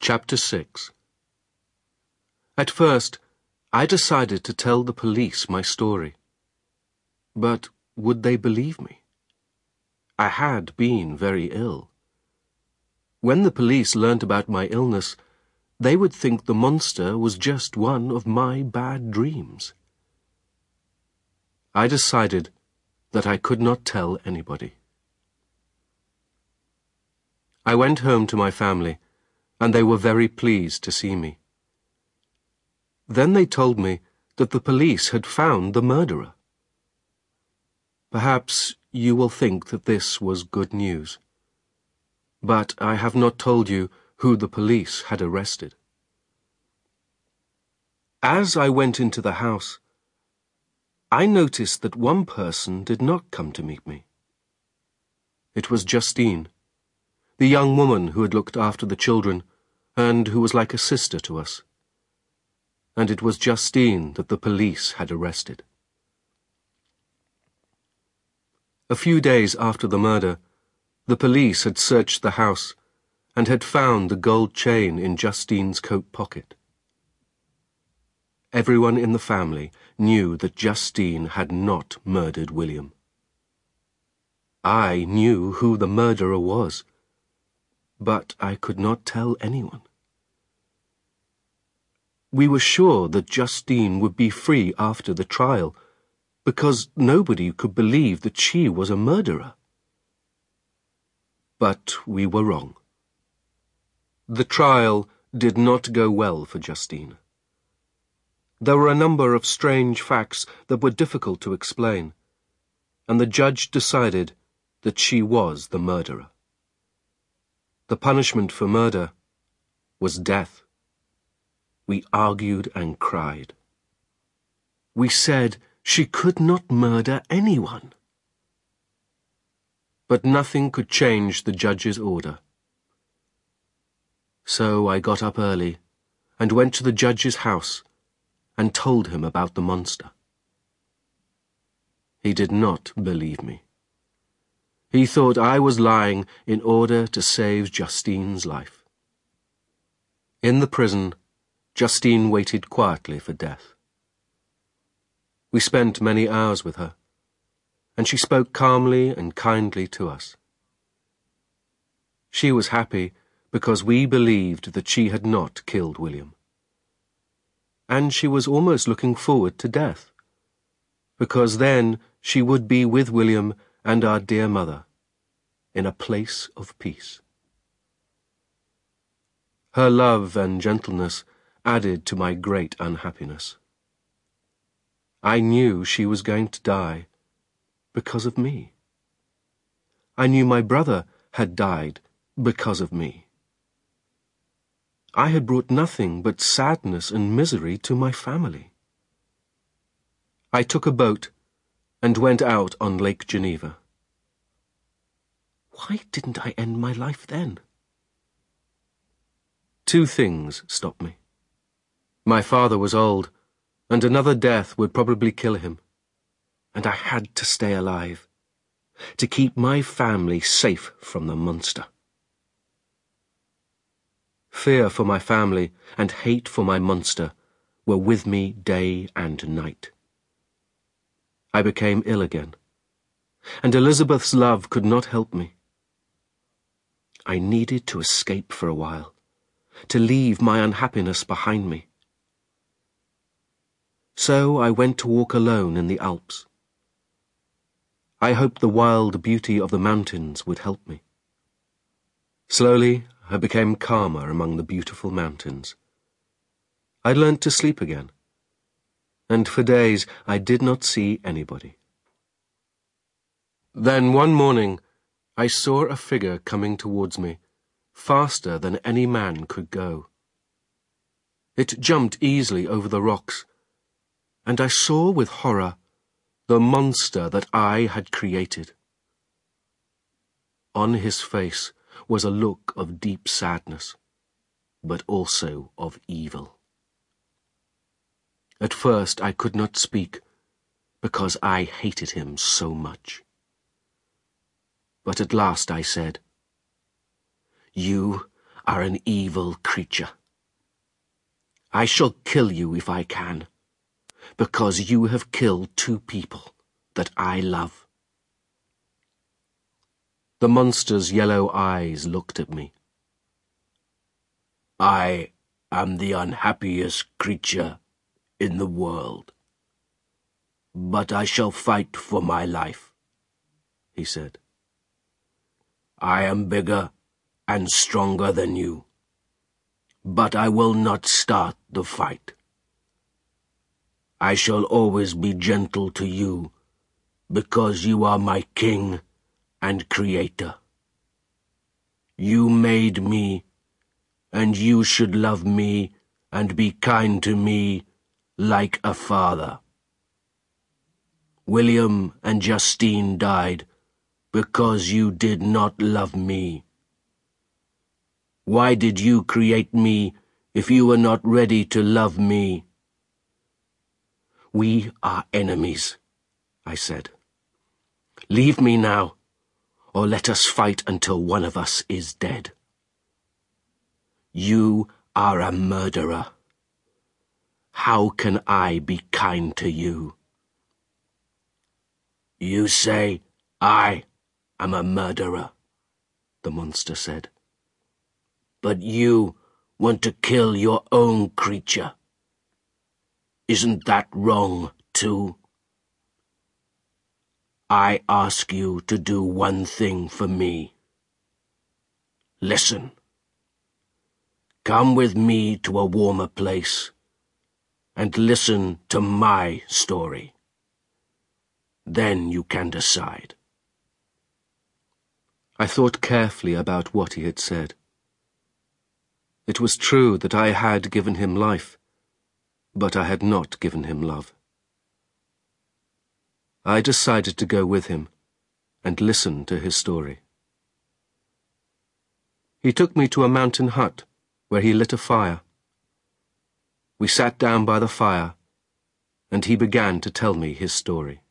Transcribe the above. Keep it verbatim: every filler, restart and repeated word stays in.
Chapter six. At first, I decided to tell the police my story. But would they believe me? I had been very ill. When the police learnt about my illness, they would think the monster was just one of my bad dreams. I decided that I could not tell anybody. I went home to my family, and they were very pleased to see me. Then they told me that the police had found the murderer. Perhaps you will think that this was good news, but I have not told you who the police had arrested. As I went into the house, I noticed that one person did not come to meet me. It was Justine, the young woman who had looked after the children and who was like a sister to us. And it was Justine that the police had arrested. A few days after the murder, the police had searched the house and had found the gold chain in Justine's coat pocket. Everyone in the family knew that Justine had not murdered William. I knew who the murderer was, but I could not tell anyone. We were sure that Justine would be free after the trial, because nobody could believe that she was a murderer. But we were wrong. The trial did not go well for Justine. There were a number of strange facts that were difficult to explain, and the judge decided that she was the murderer. The punishment for murder was death. We argued and cried. We said she could not murder anyone. But nothing could change the judge's order. So I got up early and went to the judge's house and told him about the monster. He did not believe me. He thought I was lying in order to save Justine's life. In the prison, Justine waited quietly for death. We spent many hours with her, and she spoke calmly and kindly to us. She was happy because we believed that she had not killed William. And she was almost looking forward to death, because then she would be with William and our dear mother, in a place of peace. Her love and gentleness added to my great unhappiness. I knew she was going to die because of me. I knew my brother had died because of me. I had brought nothing but sadness and misery to my family. I took a boat and went out on Lake Geneva. Why didn't I end my life then? Two things stopped me. My father was old, and another death would probably kill him. And I had to stay alive, to keep my family safe from the monster. Fear for my family and hate for my monster were with me day and night. I became ill again, and Elizabeth's love could not help me. I needed to escape for a while, to leave my unhappiness behind me. So I went to walk alone in the Alps. I hoped the wild beauty of the mountains would help me. Slowly, I became calmer among the beautiful mountains. I learnt to sleep again, and for days I did not see anybody. Then one morning, I saw a figure coming towards me, faster than any man could go. It jumped easily over the rocks, and I saw with horror the monster that I had created. On his face was a look of deep sadness, but also of evil. At first I could not speak, because I hated him so much. But at last I said, "You are an evil creature. I shall kill you if I can, because you have killed two people that I love." The monster's yellow eyes looked at me. "I am the unhappiest creature in the world, but I shall fight for my life," he said. "I am bigger and stronger than you, but I will not start the fight. I shall always be gentle to you, because you are my king and creator. You made me, and you should love me and be kind to me like a father. William and Justine died because you did not love me. Why did you create me if you were not ready to love me?" "We are enemies," I said. "Leave me now, or let us fight until one of us is dead." "You are a murderer. How can I be kind to you?" "You say I am a murderer," the monster said. "But you want to kill your own creature. Isn't that wrong, too? I ask you to do one thing for me. Listen. Come with me to a warmer place and listen to my story. Then you can decide." I thought carefully about what he had said. It was true that I had given him life, but I had not given him love. I decided to go with him and listen to his story. He took me to a mountain hut where he lit a fire. We sat down by the fire, and he began to tell me his story.